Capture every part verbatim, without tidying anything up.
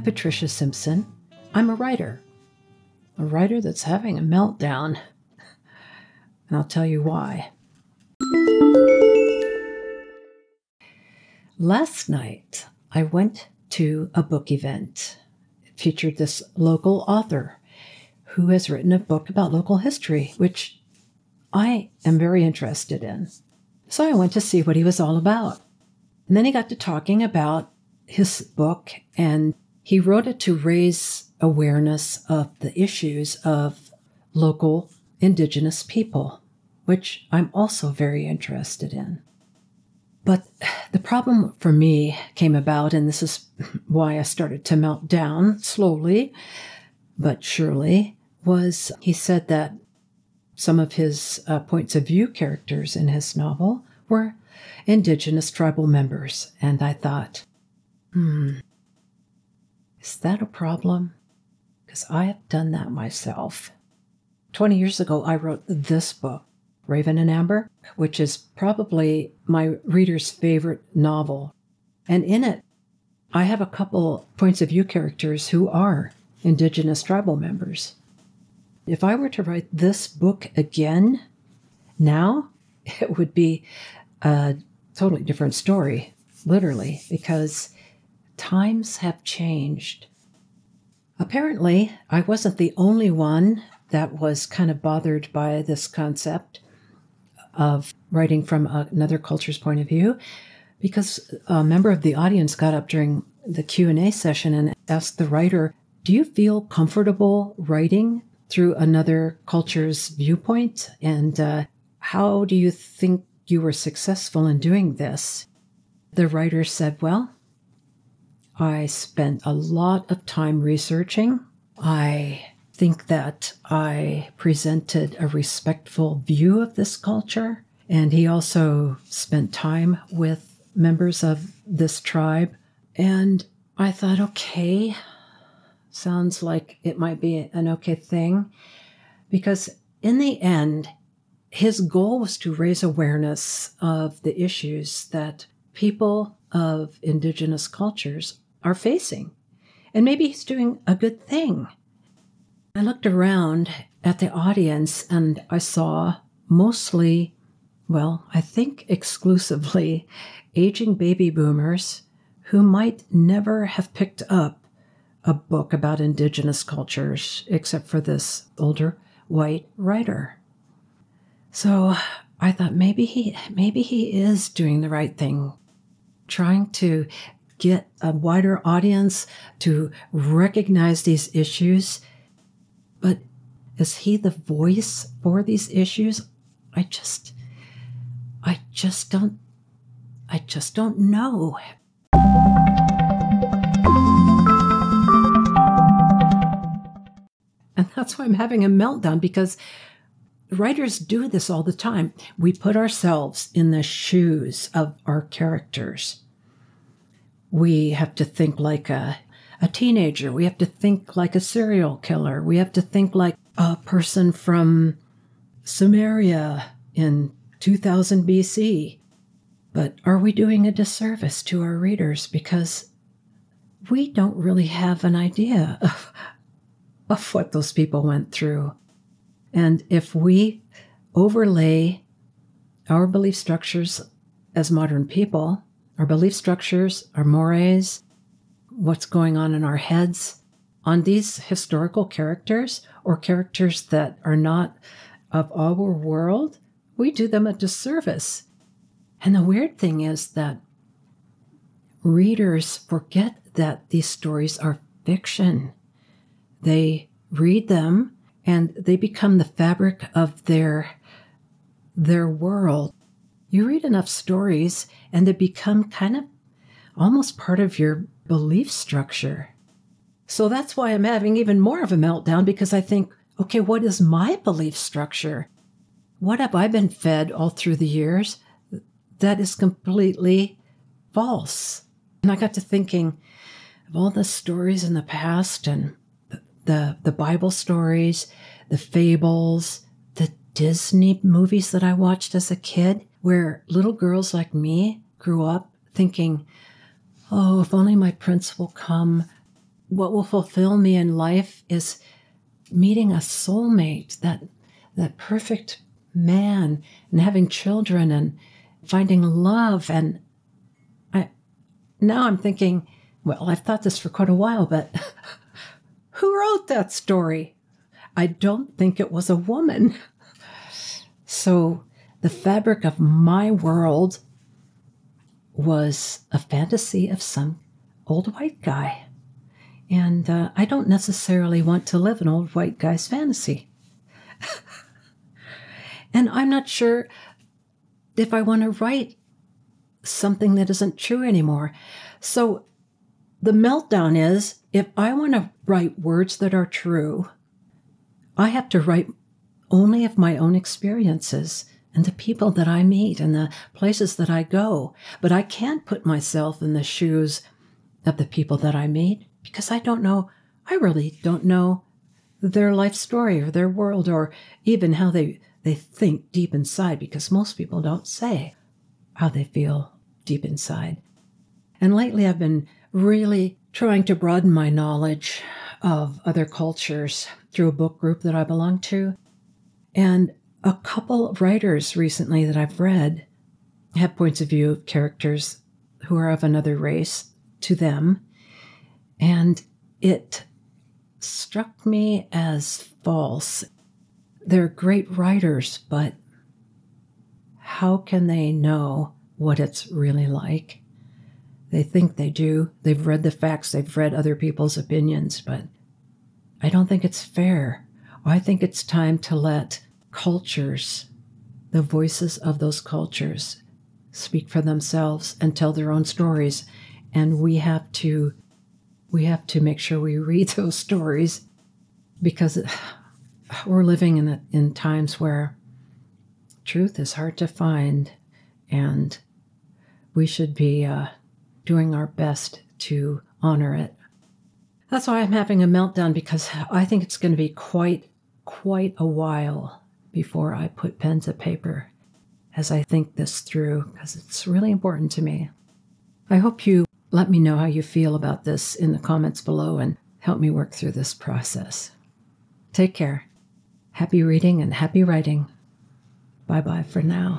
Patricia Simpson. I'm a writer. A writer that's having a meltdown. And I'll tell you why. Last night, I went to a book event. It featured this local author who has written a book about local history, which I am very interested in. So I went to see what he was all about. And then he got to talking about his book, and he wrote it to raise awareness of the issues of local Indigenous people, which I'm also very interested in. But the problem for me came about, and this is why I started to melt down slowly but surely, was he said that some of his uh, points of view characters in his novel were Indigenous tribal members. And I thought, hmm, is that a problem? Because I have done that myself. twenty years ago, I wrote this book, Raven and Amber, which is probably my reader's favorite novel. And in it, I have a couple points of view characters who are Indigenous tribal members. If I were to write this book again, now, it would be a totally different story, literally, because times have changed. Apparently, I wasn't the only one that was kind of bothered by this concept of writing from another culture's point of view, because a member of the audience got up during the Q and A session and asked the writer, do you feel comfortable writing through another culture's viewpoint? And uh, how do you think you were successful in doing this? The writer said, well, I spent a lot of time researching. I think that I presented a respectful view of this culture. And he also spent time with members of this tribe. And I thought, okay, sounds like it might be an okay thing. Because in the end, his goal was to raise awareness of the issues that people of Indigenous cultures are facing. And maybe he's doing a good thing. I looked around at the audience and I saw mostly, well, I think exclusively, aging baby boomers who might never have picked up a book about Indigenous cultures except for this older white writer. So I thought maybe he maybe he is doing the right thing, trying to get a wider audience to recognize these issues. But is he the voice for these issues? I just, I just don't, I just don't know. And that's why I'm having a meltdown, because writers do this all the time. We put ourselves in the shoes of our characters. We have to think like a, a teenager. We have to think like a serial killer. We have to think like a person from Sumeria in two thousand B C. But are we doing a disservice to our readers? Because we don't really have an idea of, of what those people went through. And if we overlay our belief structures as modern people, our belief structures, our mores, what's going on in our heads, on these historical characters or characters that are not of our world, we do them a disservice. And the weird thing is that readers forget that these stories are fiction. They read them and they become the fabric of their, their world. You read enough stories and they become kind of almost part of your belief structure. So that's why I'm having even more of a meltdown, because I think, okay, what is my belief structure? What have I been fed all through the years that is completely false? And I got to thinking of all the stories in the past and the, the Bible stories, the fables, the Disney movies that I watched as a kid, where little girls like me grew up thinking, oh, if only my prince will come, what will fulfill me in life is meeting a soulmate, that that perfect man, and having children and finding love. And I now I'm thinking, well, I've thought this for quite a while, but who wrote that story? I don't think it was a woman. So the fabric of my world was a fantasy of some old white guy. And uh, I don't necessarily want to live an old white guy's fantasy. And I'm not sure if I want to write something that isn't true anymore. So the meltdown is, if I want to write words that are true, I have to write only of my own experiences and the people that I meet and the places that I go. But I can't put myself in the shoes of the people that I meet because I don't know, I really don't know their life story or their world or even how they, they think deep inside, because most people don't say how they feel deep inside. And lately I've been really trying to broaden my knowledge of other cultures through a book group that I belong to. And a couple of writers recently that I've read have points of view of characters who are of another race to them. And it struck me as false. They're great writers, but how can they know what it's really like? They think they do. They've read the facts. They've read other people's opinions, but I don't think it's fair. I think it's time to let cultures, the voices of those cultures, speak for themselves and tell their own stories. And we have to, we have to make sure we read those stories, because we're living in, in times where truth is hard to find, and we should be uh, doing our best to honor it. That's why I'm having a meltdown, because I think it's going to be quite, quite a while before I put pen to paper as I think this through, because it's really important to me. I hope you let me know how you feel about this in the comments below and help me work through this process. Take care. Happy reading and happy writing. Bye-bye for now.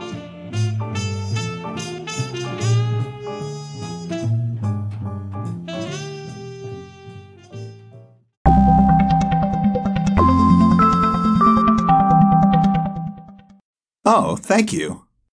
Oh, thank you.